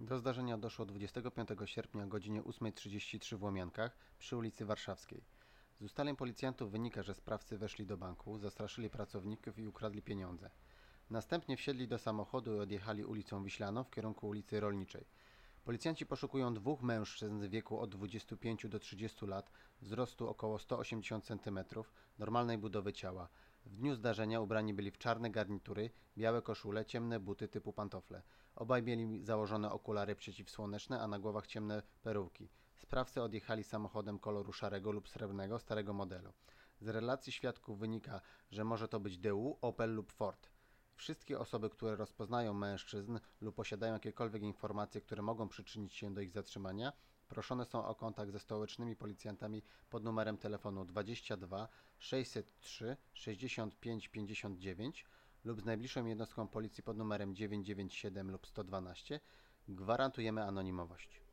Do zdarzenia doszło 25 sierpnia o godzinie 8:33 w Łomiankach przy ulicy Warszawskiej. Z ustaleń policjantów wynika, że sprawcy weszli do banku, zastraszyli pracowników i ukradli pieniądze. Następnie wsiedli do samochodu i odjechali ulicą Wiślaną w kierunku ulicy Rolniczej. Policjanci poszukują dwóch mężczyzn w wieku od 25 do 30 lat, wzrostu około 180 cm, normalnej budowy ciała. W dniu zdarzenia ubrani byli w czarne garnitury, białe koszule, ciemne buty typu pantofle. Obaj mieli założone okulary przeciwsłoneczne, a na głowach ciemne peruki. Sprawcy odjechali samochodem koloru szarego lub srebrnego, starego modelu. Z relacji świadków wynika, że może to być DU, Opel lub Ford. Wszystkie osoby, które rozpoznają mężczyzn lub posiadają jakiekolwiek informacje, które mogą przyczynić się do ich zatrzymania, proszone są o kontakt ze stołecznymi policjantami pod numerem telefonu 22 603 65 59 lub z najbliższą jednostką policji pod numerem 997 lub 112. Gwarantujemy anonimowość.